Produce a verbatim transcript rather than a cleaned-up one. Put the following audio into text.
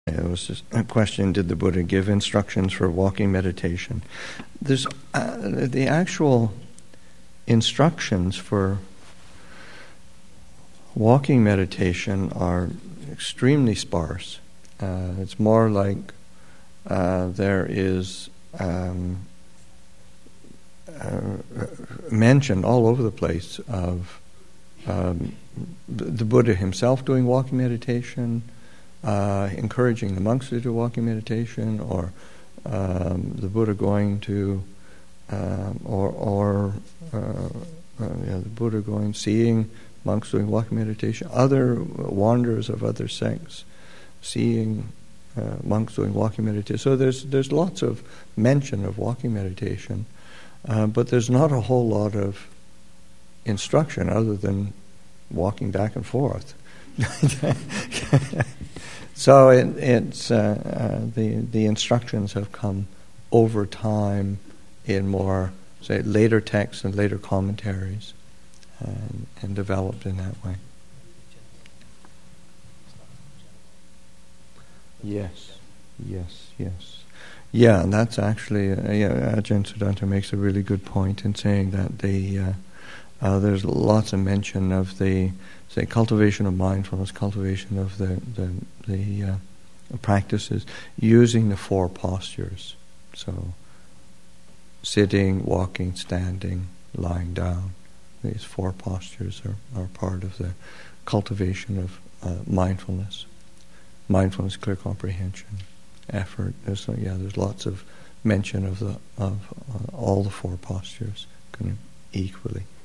It was just a question, did the Buddha give instructions for walking meditation? There's uh, the actual instructions for walking meditation are extremely sparse. Uh, it's more like uh, there is um, uh, mention all over the place of um, the Buddha himself doing walking meditation, Uh, encouraging the monks to do walking meditation, or um, the Buddha going to, um, or or uh, uh, yeah, the Buddha going seeing monks doing walking meditation, other wanderers of other sects seeing uh, monks doing walking meditation. So there's there's lots of mention of walking meditation, uh, but there's not a whole lot of instruction other than walking back and forth. So it, it's uh, uh, the the instructions have come over time in more, say, later texts and later commentaries, and, and developed in that way. Yes, yes, yes. Yeah, and that's actually, uh, yeah, Ajahn Suddhanta makes a really good point in saying that the uh, uh, there's lots of mention of the, say, cultivation of mindfulness, cultivation of the the, the uh, practices using the four postures. So, sitting, walking, standing, lying down. These four postures are, are part of the cultivation of uh, mindfulness. Mindfulness, clear comprehension, effort. There's, yeah, there's lots of mention of the of uh, all the four postures kind of equally.